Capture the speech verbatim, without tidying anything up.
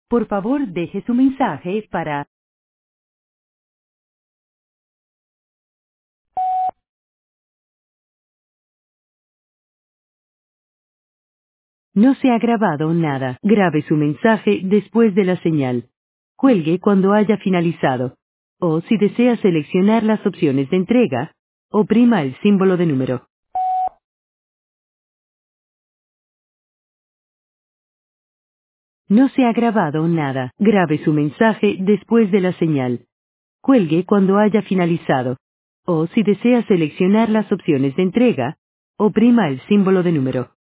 Por favor, deje su mensaje para... No se ha grabado nada. Grabe su mensaje después de la señal. Cuelgue cuando haya finalizado. O si desea seleccionar las opciones de entrega, oprima el símbolo de número. No se ha grabado nada. Grabe su mensaje después de la señal. Cuelgue cuando haya finalizado. O si desea seleccionar las opciones de entrega, oprima el símbolo de número.